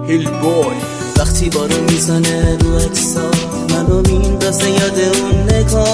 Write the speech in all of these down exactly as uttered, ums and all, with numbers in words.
هیل بوی. وقتی بارون میزنه رو عکسات منو میندازه یاد اون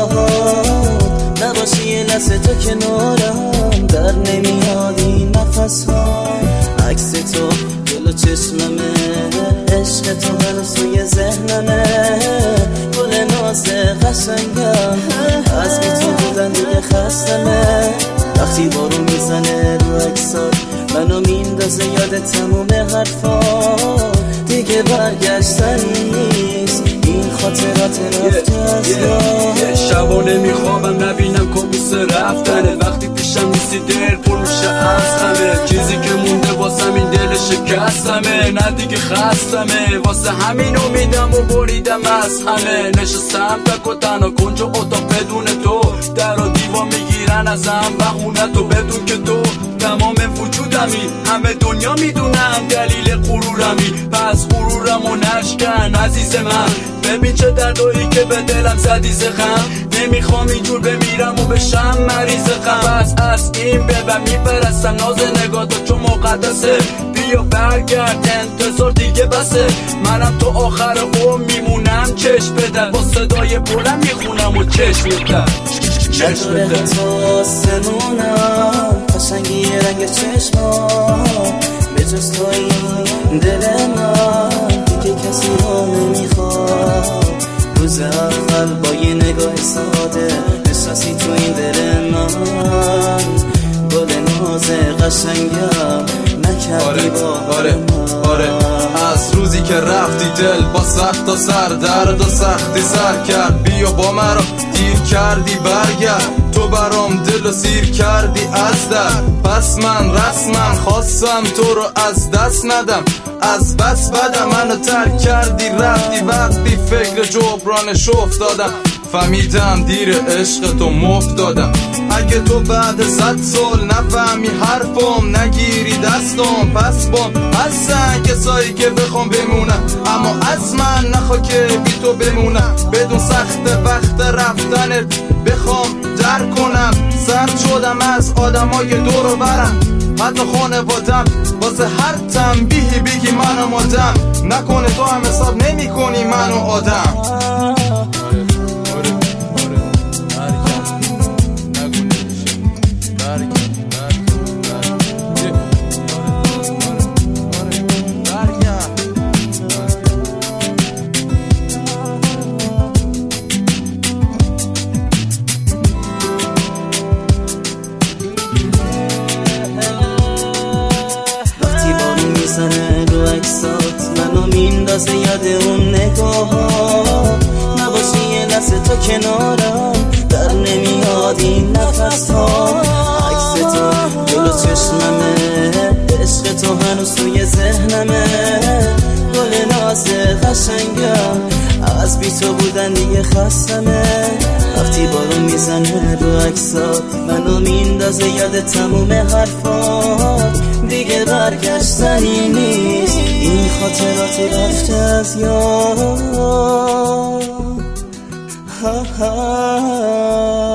نگاهات، نباشی یه لحظه تو کنارم در نمیاد این نفس ها. عکس تو جلو چشممه، عشق تو هنوز توی ذهنمه، گل ناز قشنگم از بی تو بودن دیگه خستمه. وقتی بارون میزنه رو عکسات منو میندازه یاد تموم حرفات، دیگه برگشتنی نیست این خاطرات رفته از یاد. شبا نمیخوابم نبینم کابوس رفتنه، وقتی پیشم نیستی دل پر میشه از همه چیزی که مونده واسم این دل شکستمه، نه دیگه خستمه واسه همین امیدم و بریدم از همه. نشستم تک و تنها کنج اتاق بدون تو، در و دیوار میگیرن ازم بهونه تو، بدون که تو تمام وجودمی، همه دنیا میدونن دلیل غرورمی، پس غرورمو نشکن عزیز من. ببین چه دردایی که به دلم زدی زخم، نمیخوام اینجور بمیرم و بشم مریض غم. پس از این به و میپرستم ناز نگاه تو چون مقدسه، بیا برگرد انتظار دیگه بسه. منم تو آخر عمر میمونم چشم بدن، با صدای بلند میخونم و چشم بدن چشم بدن. بدن تو آسمونم قشنگی رنگ چشمام، به جز توی دل من دیگه کسی رو نمیخواد. روز اول با یه نگاه ساده نشستی تو این دل من، گل ناز قشنگم نکردی با آره آره از روزی که رفتی دل با سخت و سر درد و سختی سر کرد. بیا با مرا دیر کردی برگرد، تو برام دل و سیر کردی از در. پس من رسما خواستم تو رو از دست ندم، از بس بدم منو ترک کردی رفتی. وقتی فکر جبرانش افتادم فهمیدم دیر عشق تو مفت دادم. اگه تو بعد صد سال نفهمی حرفم نگیری دستم، پس بام هستن کسایی که بخوام بمونم، اما از من نخوا که بی تو بمونم. بدون سخت وقت رفتنت بخوام در کنم، سرد شدم از آدمای دور و برم، حتی خانوادم واسه هر تنبیهی بگی منو مادم. نکنه تو هم حساب نمی کنی منو آدم. رو عکسات منو میندازه یاد اون نگاه ها، نباشی یه لحظه تو کنارم در نمیاد این نفس ها. عکس تو جلو چشممه، عشق تو هنوز توی ذهنمه، گل ناز قشنگم از بی تو بودن دیگه خستمه. وقتی بارون میزنه رو عکسات منو میندازه یاد تموم حرفات، دیگه برگشتنی نیست این خاطراتی رفته از یاد.